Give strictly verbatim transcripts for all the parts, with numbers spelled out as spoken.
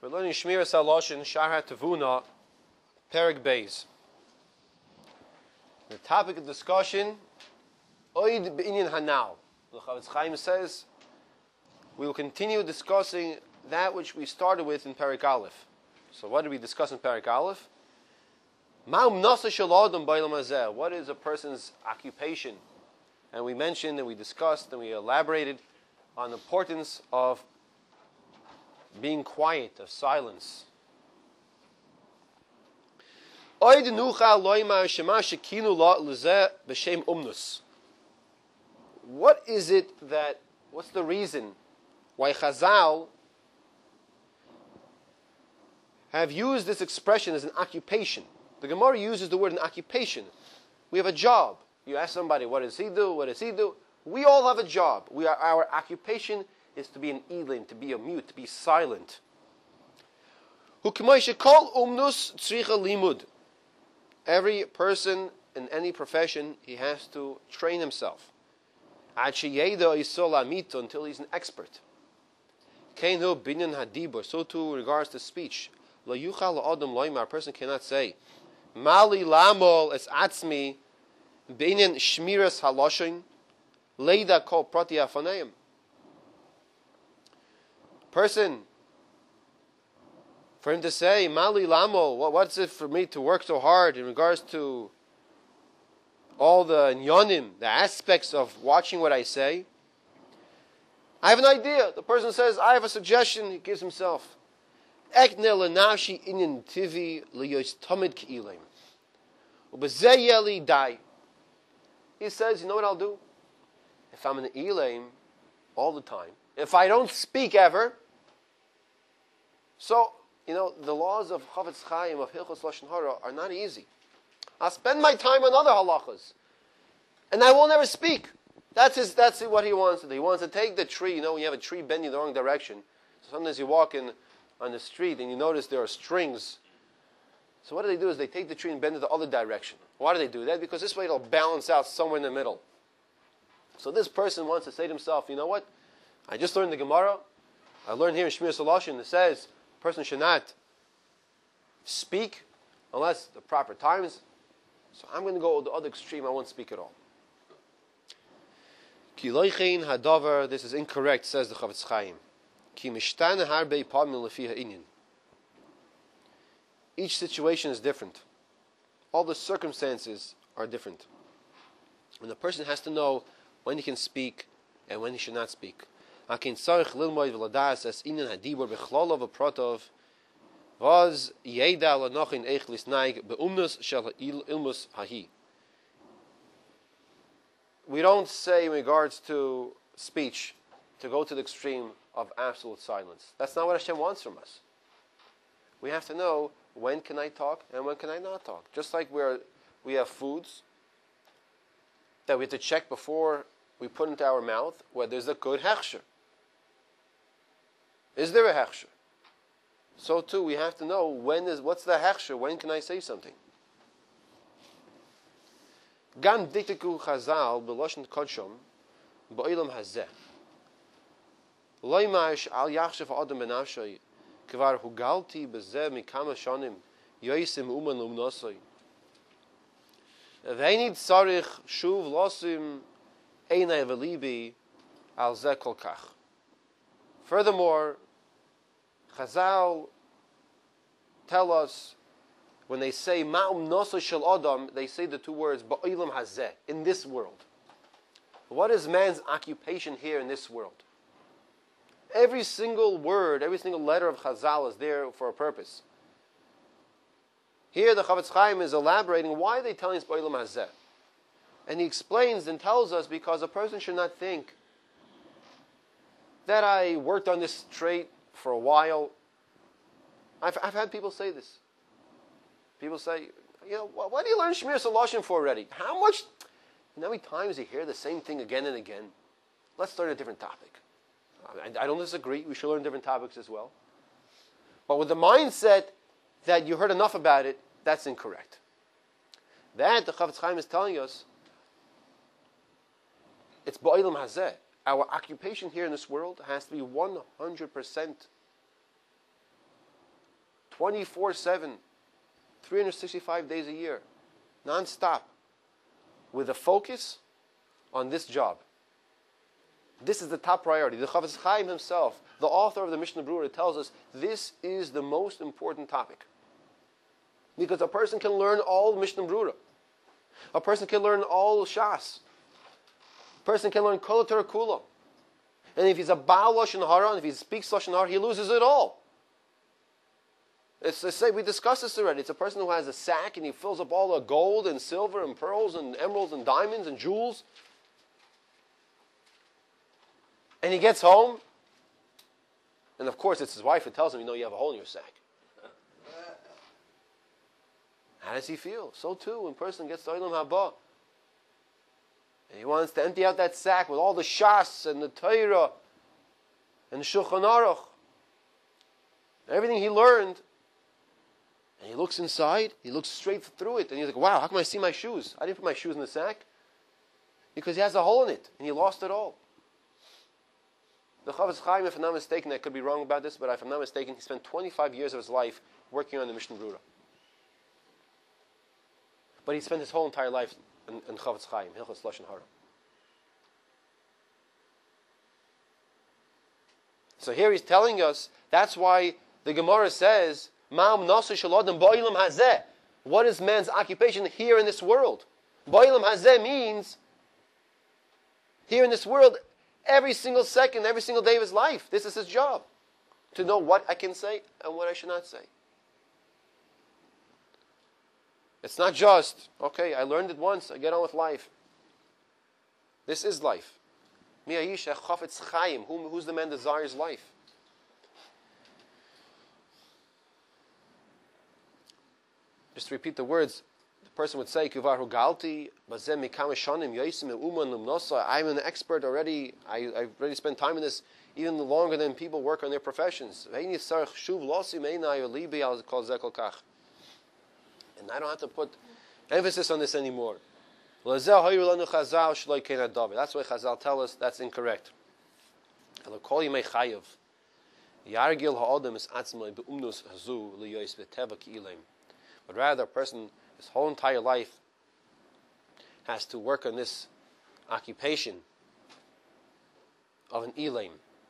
We're learning Shmiras HaLashon, Shahar Tavuna, Perek Beis. The topic of discussion, Oid B'inyan Hanal. The Chavetz Chaim says, we will continue discussing that which we started with in Perek Aleph. So what did we discuss in Perek Aleph? Ma'um Nasa Shel Adam B'Olam Hazeh. What is a person's occupation? And we mentioned and we discussed and we elaborated on the importance of being quiet, of silence. What is it that, what's the reason why Chazal have used this expression as an occupation? The Gemara uses the word an occupation. We have a job. You ask somebody, what does he do? What does he do? We all have a job. We are, our occupation is to be an elim, to be a mute, to be silent. Every person in any profession, he has to train himself until he's an expert. So too in regards to speech. A person cannot say, Mali lamol es atzmi b'inyan shmiras haloshin leida kol prati afaneim. Person, for him to say, Mali Lamo, what's it for me to work so hard in regards to all the nyonim, the aspects of watching what I say? I have an idea. The person says, I have a suggestion. He gives himself. Ekne lenashi inyan tivi liyos tamid k'ilim. Ubezeyeli dai. He says, you know what I'll do? If I'm an ilim all the time, if I don't speak ever, so, you know, the laws of Chavetz Chaim, of Hilchos Lashon Hara, are not easy. I'll spend my time on other halachas, and I will never speak. That's his, that's what he wants to do. He wants to take the tree. You know, when you have a tree bending the wrong direction, so sometimes you walk in on the street and you notice there are strings. So what do they do is they take the tree and bend it the other direction. Why do they do that? Because this way it'll balance out somewhere in the middle. So this person wants to say to himself, you know what? I just learned the Gemara. I learned here in Shmiras HaLashon, it says, a person should not speak unless the proper times. So I'm going to go to the other extreme. I won't speak at all. Ki loichein hadavar, this is incorrect, says the Chavetz Chaim. Ki mishtana harbei pamim lefi ha'inyan. Each situation is different. All the circumstances are different. And the person has to know when he can speak and when he should not speak. Akin tzarich lilmoid v'ladas es inyan hadibur b'chlolav v'protov vaz yeda lanochin eich lisnaig be'umnus shel ilmus hahi. We don't say in regards to speech to go to the extreme of absolute silence. That's not what Hashem wants from us. We have to know when can I talk and when can I not talk. Just like we're, we have foods that we have to check before we put into our mouth whether there's a good hechsher. Is there a hechsher? So too, we have to know when is what's the hechsher. When can I say something? Gam diktiku Chazal b'loshen kodshom b'olam hazeh. Lo yimash al yachshav adam benafshay kvar hugalti b'zeh mikama shonim yoisim uman umnosoi. V'einid tzarich shuv losim einay v'libi al zeh kol kach. Furthermore, Chazal tell us when they say Ma'um Nosa Shel Adam, they say the two words Ba'olam Hazeh, in this world. What is man's occupation here in this world? Every single word, every single letter of Chazal is there for a purpose. Here the Chavetz Chaim is elaborating why are they telling us Ba'olam Hazeh. And he explains and tells us because a person should not think that I worked on this trait for a while. I've, I've had people say this. People say, you know, why do you learn Shmiras HaLashon for already? How much, you know how many times you hear the same thing again and again? Let's learn a different topic. I, I don't disagree. We should learn different topics as well. But with the mindset that you heard enough about it, that's incorrect. That, the Chavetz Chaim is telling us, it's Ba'olam Hazeh. Our occupation here in this world has to be one hundred percent twenty-four seven, three hundred sixty-five days a year, non-stop, with a focus on this job. This is the top priority. The Chafetz Chaim himself, the author of the Mishnah Berurah, tells us this is the most important topic. Because a person can learn all Mishnah Berurah. A person can learn all Shas. A person can learn Kol Torah Kula. And if he's a Baal Lashon Hara, and if he speaks Lashon Hara, he loses it all. It's, I say, we discussed this already. It's a person who has a sack and he fills up all the gold and silver and pearls and emeralds and diamonds and jewels. And he gets home, and of course it's his wife who tells him, you know, you have a hole in your sack. How does he feel? So too, when a person gets to Olam Haba, and he wants to empty out that sack with all the Shas and the Torah and the Shulchan Aruch, everything he learned, and he looks inside, he looks straight through it, and he's like, wow, how come I see my shoes? I didn't put my shoes in the sack. Because he has a hole in it, and he lost it all. The Chafetz Chaim, if I'm not mistaken, I could be wrong about this, but if I'm not mistaken, he spent twenty-five years of his life working on the Mishnah Berurah. But he spent his whole entire life in, in Chafetz Chaim, Hilchos Lashon Hara. So here he's telling us, that's why the Gemara says, Ma'am Nasa Shalodem Bo'ilam Hazeh. What is man's occupation here in this world? Bo'ilam Hazeh means, here in this world, every single second, every single day of his life. This is his job. To know what I can say and what I should not say. It's not just, okay, I learned it once, I get on with life. This is life. Mi'ayish Chafetz Chaim. Who's the man that desires life? Just to repeat the words, the person would say, I'm an expert already. I, I've already spent time in this even longer than people work on their professions. And I don't have to put emphasis on this anymore. That's why Chazal tell us that's incorrect. But rather, a person, his whole entire life, has to work on this occupation of an Elaim.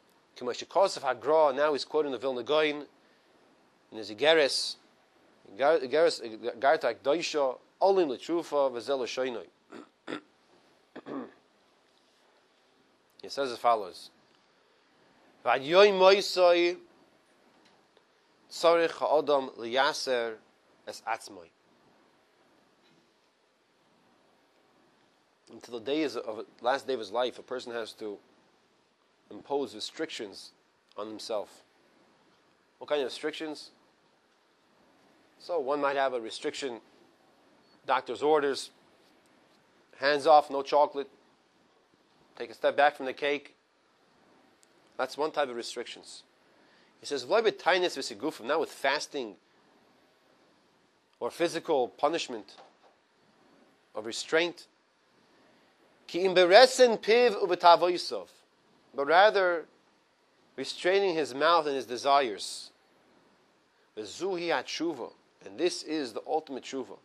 Now he's quoting the Vilna Gaon in his Igeres, Igeres Gartak Doisha, Olim L'Trufa, V'zel L'Shoinoi. He says as follows: V'adyoy moisoi tzarich ha'odam liyaser es atzmoi. Until the days of last day of his life, a person has to impose restrictions on himself. What kind of restrictions? So one might have a restriction, doctor's orders, hands off, no chocolate, take a step back from the cake. That's one type of restrictions. He says, not with fasting or physical punishment or restraint, but rather restraining his mouth and his desires. And this is the ultimate tshuva.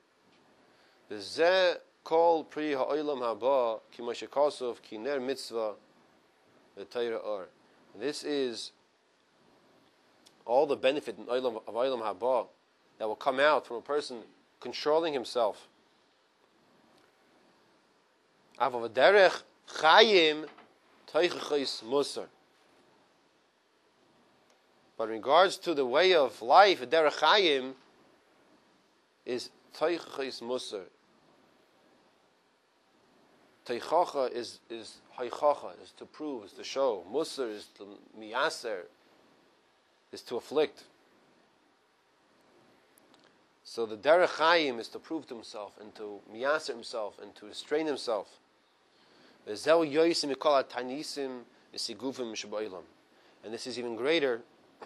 Kol pri ha'olam haba ki moshe kosov ki ner mitzvah v'tayra or. This is all the benefit of olam haba that will come out from a person controlling himself. Avav derech chayim teichachis musar. But in regards to the way of life, derech chayim is teichachis musar. Teichacha is is haichacha, is to prove, is to show. Musar is to miyaser, is to afflict. So the derech chayim is to prove to himself and to miyaser himself and to restrain himself. And this is even greater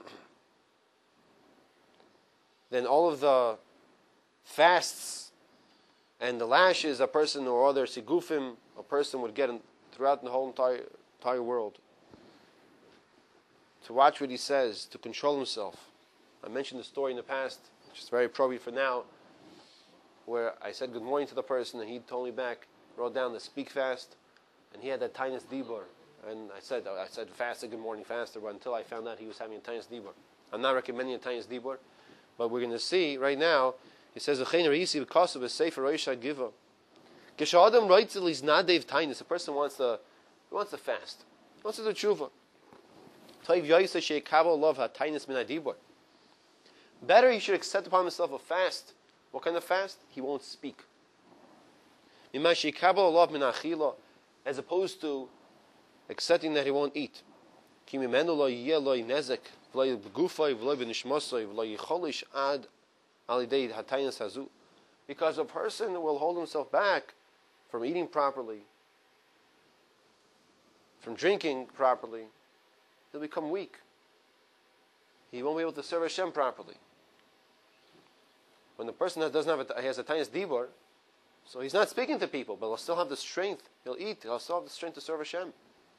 than all of the fasts and the lashes a person or other sigufim a person would get in, throughout the whole entire entire world. To watch what he says, to control himself. I mentioned the story in the past, which is very appropriate for now, where I said good morning to the person, and he told me back, wrote down the speak fast, and he had that tiniest dibur. And I said, I said fast, good morning faster, but until I found out he was having a tiniest dibur. I'm not recommending a tiniest dibur, but we're going to see right now. He says, "V'chein reisi v'kasav v'sefer roisha giva." Geshadam writes at least nadev tiniest. A person wants to, he wants to fast. He wants to do tshuva. Toiv yoysa sheikavo love ha tiniest min adibur. Better he should accept upon himself a fast. What kind of fast? He won't speak. Mimma sheikavo love min achila, as opposed to accepting that he won't eat. Ki mimenu lo yeh lo nezek v'lo b'gufay v'lo b'nishmosay v'lo yicholish ad alidei hataynas hazu. Because a person will hold himself back from eating properly, from drinking properly, he'll become weak. He won't be able to serve Hashem properly. When the person that doesn't have a, he has a tiniest dibur, so he's not speaking to people, but he'll still have the strength. He'll eat. He'll still have the strength to serve Hashem.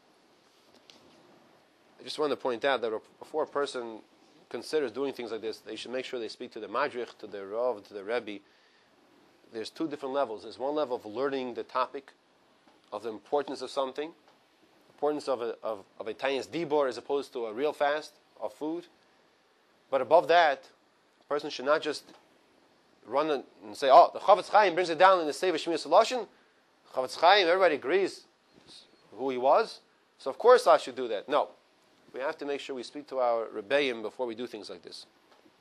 I just want to point out that before a person considers doing things like this, they should make sure they speak to the madrich, to the rav, to the rebbe. There's two different levels. There's one level of learning the topic, of the importance of something, importance of a, of, of a tiniest dibur as opposed to a real fast of food. But above that, a person should not just run and say, oh, the Chofetz Chaim brings it down in the Sefer Shmiyas Lashon. Chofetz Chaim, everybody agrees who he was, so of course I should do that. No. We have to make sure we speak to our rebbeim before we do things like this.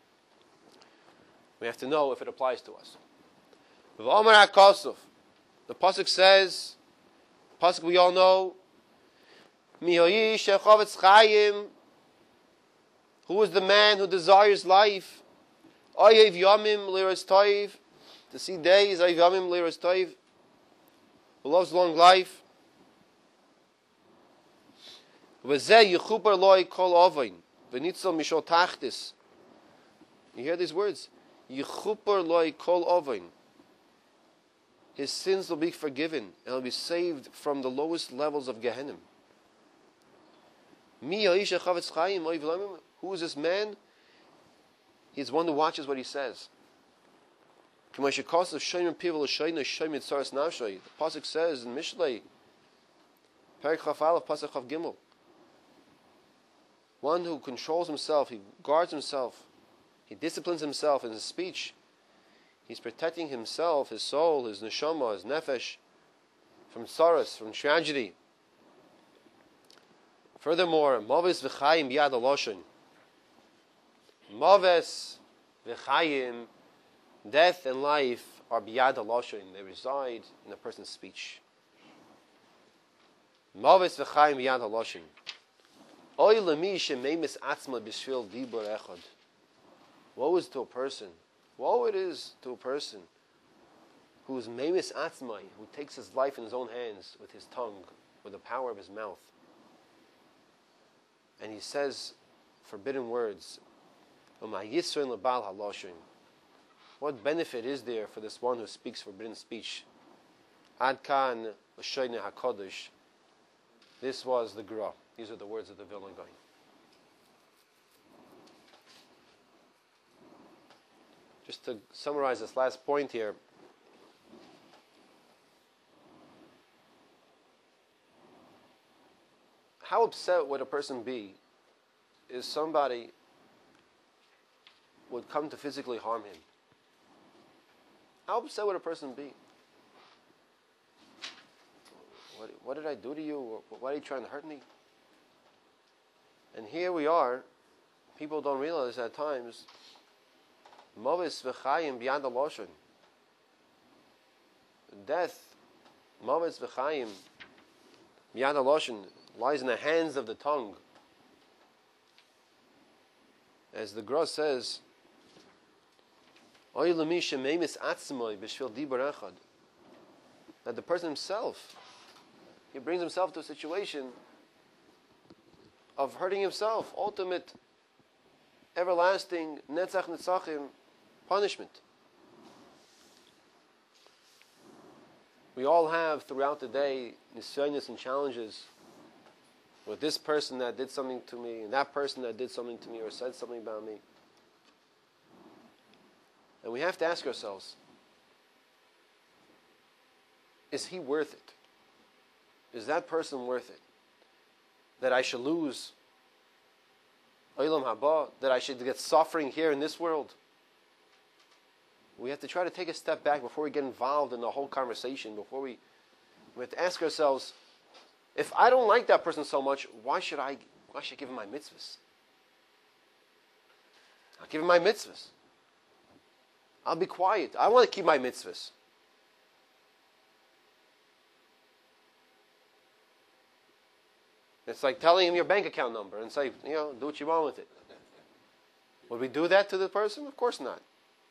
We have to know if it applies to us. The pasuk says, pasuk we all know, who is the man who desires life? Oyev yamim liras toiv, to see days, oyev yamim liras toiv, who loves long life. V'zeh yichupar loy kol ovain, v'nitzal mishol tachtis. You hear these words? Yichupar loy kol ovain. His sins will be forgiven, and he'll be saved from the lowest levels of Gehenna. Mi ha'isha chavetz chaim oyev lamim. Who is this man? He's one who watches what he says. The pasuk says in Mishlei, Perek Chaf Aleph, pasuk Chaf Gimel, one who controls himself, he guards himself, he disciplines himself in his speech. He's protecting himself, his soul, his neshama, his nefesh, from sorrows, from tragedy. Furthermore, Maves v'chayim biyad haloshon. Maves v'chayim, death and life are biyad haloshon. They reside in a person's speech. Maves v'chayim biyad haloshon. Oy lemi shemeimis atzma b'shvil dibur echad. Woe is to a person, woe it is to a person who is meimis atzmai, who takes his life in his own hands with his tongue, with the power of his mouth. And he says forbidden words. What benefit is there for this one who speaks forbidden speech? Ad kan l'shoynei hakodesh. This was the Gra. These are the words of the Vilna Gaon. Just to summarize this last point here, how upset would a person be if somebody would come to physically harm him? How upset would a person be? What, what did I do to you? Why are you trying to hurt me? And here we are. People don't realize at times, Mavis v'chayim b'yad haloshon. Death, Mavis v'chayim b'yad haloshon, lies in the hands of the tongue. As the Gra says, that the person himself, he brings himself to a situation of hurting himself, ultimate, everlasting, netzach netzachim punishment. We all have throughout the day nisyonos and challenges with this person that did something to me, and that person that did something to me or said something about me. And we have to ask ourselves, is he worth it? Is that person worth it? That I should lose Olam Haba, that I should get suffering here in this world? We have to try to take a step back before we get involved in the whole conversation, before we, we have to ask ourselves, if I don't like that person so much, why should I, why should I give him my mitzvahs? I'll give him my mitzvahs. I'll be quiet. I want to keep my mitzvahs. It's like telling him your bank account number and say, you know, do what you want with it. Would we do that to the person? Of course not.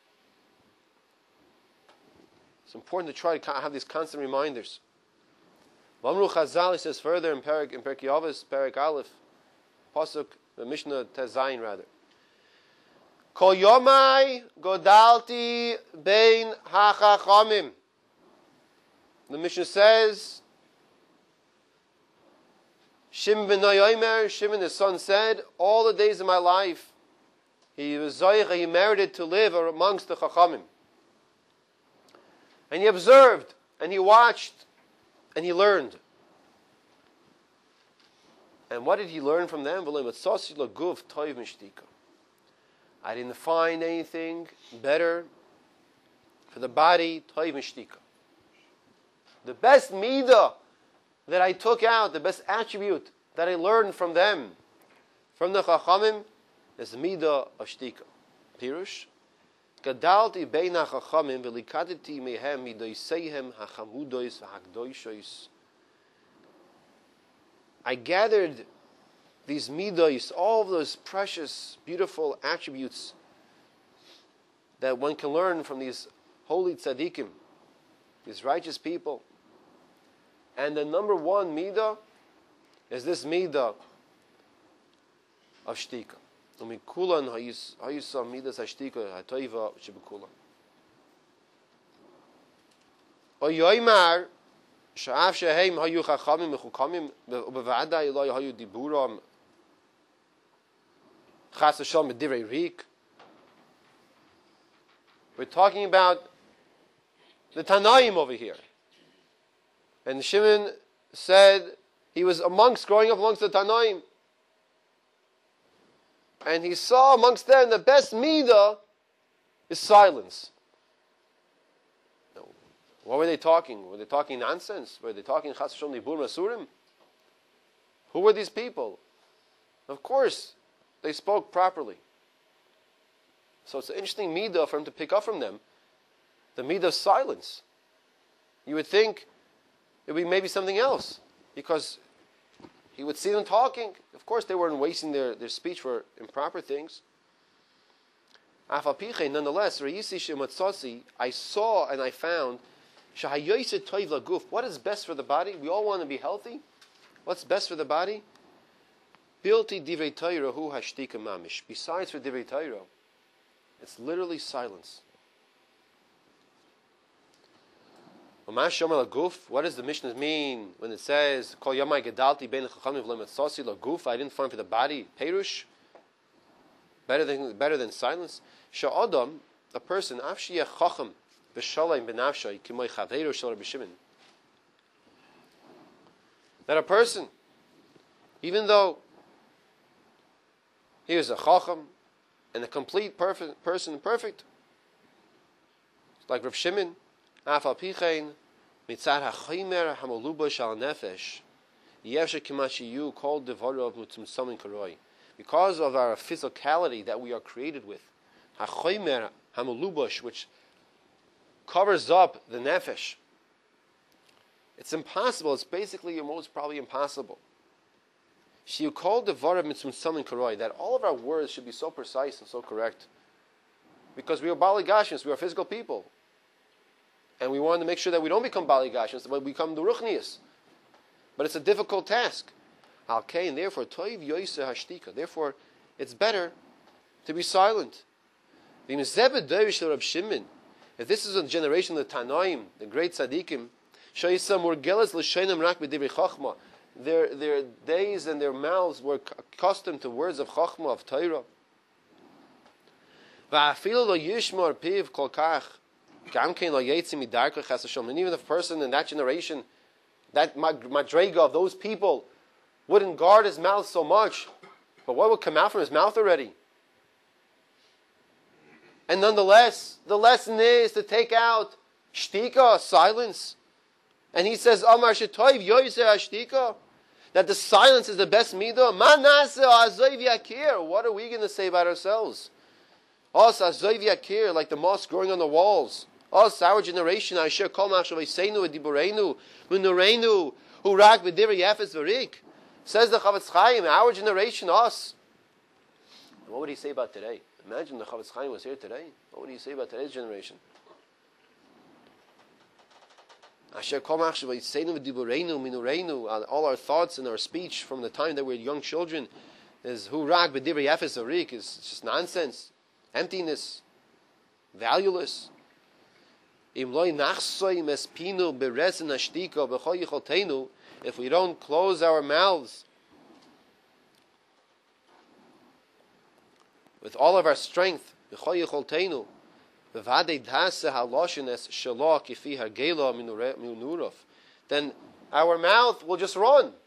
It's important to try to have these constant reminders. Vamru Chazal says further in Perik in Perkei Avos, Perik Aleph, Pasuk, the Mishnah Tezayin rather. Kol Yomai Godalti Bein HaChachamim. The Mishnah says, Shimon ben Yomer, Shimon his son said, all the days of my life, he was zoich, he merited to live amongst the Chachamim. And he observed, and he watched, and he learned. And what did he learn from them? I didn't find anything better for the body. The best midah that I took out, the best attribute that I learned from them, from the Chachamim, is the midah of shtika. Pirush. Gadalti beina chachamim velikaditi mehem midoiseihem hachamudois v'hakdoishois. I gathered these midois, all of those precious, beautiful attributes that one can learn from these holy tzaddikim, these righteous people. And the number one midah is this midah of shtika. Umikulan hayusa midas hashtika hatoiva shebekulan. Oyoymar sha'af shehem hayu chachamim mechukamim ubevada ilay hayu diburam chas v'shalom b'divrei rik. We're talking about the Tanaim over here. And Shimon said he was amongst, growing up amongst the Tanaim. And he saw amongst them the best midah is silence. What were they talking? Were they talking nonsense? Were they talking chas v'shalom dibur masurim? Who were these people? Of course, they spoke properly. So it's an interesting midah for him to pick up from them. The midah of silence. You would think it would be maybe something else, because he would see them talking. Of course, they weren't wasting their, their speech for improper things. Nonetheless, I saw and I found what is best for the body. We all want to be healthy. What's best for the body? Besides for divrei Torah, it's literally silence. What does the Mishnah mean when it says I didn't find for the body perush better than better than silence? Sha'adam, a person, that a person, even though he is a chacham and a complete perfect person, perfect, like Rav Shimon, afal pichein mitzad hachimer hamaluba shal nefesh yevshe kimashiyu called devarov mutzumsamin karoi, because of our physicality that we are created with, hachimer hamalubash, which covers up the nefesh. It's impossible. It's basically most probably impossible. She called devarov mutzumsamin karoi, that all of our words should be so precise and so correct, because we are Bali Gashins, we are physical people. And we want to make sure that we don't become Bali Gashins, but we become the Ruchnias. But it's a difficult task. Okay, and therefore, toiv yoyse hashtika. Therefore, it's better to be silent. If this is a generation of the Tanaim, the great Tzaddikim, their, their days and their mouths were accustomed to words of Chachma, of Torah. Va'afilu lo yishmor piv kol kach, gam kein lo yetzi midarka chas Hashem. And even if a person in that generation, that madrega of those people, wouldn't guard his mouth so much, but what would come out from his mouth already? And nonetheless, the lesson is to take out shtika, silence. And he says, Amar shetoiv yoyse ashtika, that the silence is the best midah. Manase azoiv yakir. What are we going to say about ourselves? Us azoiv yakir, like the moss growing on the walls. Us, our generation, asher kol machshav yiseinu ediboreinu v'nureinu hurak v'divrei yefes v'rik. Says the Chavetz Chaim, our generation, us. And what would he say about today? Imagine the Chavetz Chaim was here today. What would he say about today's generation? All our thoughts and our speech from the time that we were young children is hurag b'divrei yefes v'rik, is just nonsense, emptiness, valueless. If we don't close our mouths with all of our strength, then our mouth will just run. You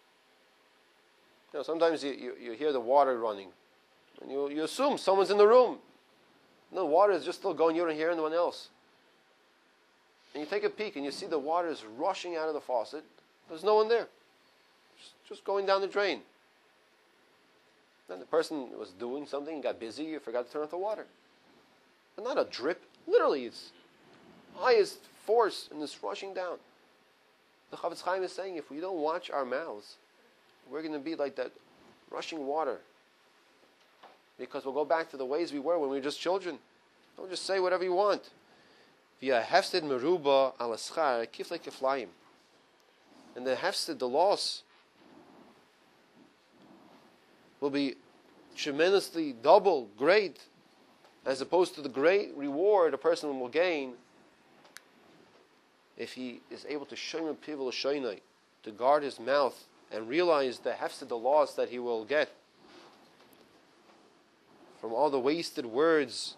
know, sometimes you, you, you hear the water running, and you, you assume someone's in the room. No, the water is just still going. You don't hear anyone else. And you take a peek, and you see the water is rushing out of the faucet. There's no one there. Just, just going down the drain. Then the person was doing something, got busy, you forgot to turn off the water. But not a drip. Literally, it's highest force, and it's rushing down. The Chavetz Chaim is saying, if we don't watch our mouths, we're going to be like that rushing water. Because we'll go back to the ways we were when we were just children. Don't just say whatever you want. Via hefsed meruba al eschar kifle kiflayim. And the hefsed, the loss, will be tremendously double, great, as opposed to the great reward a person will gain if he is able to shoym pivel shaynai, to guard his mouth and realize the hefsed, the loss that he will get from all the wasted words,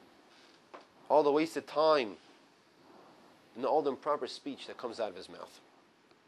all the wasted time, and all the improper speech that comes out of his mouth.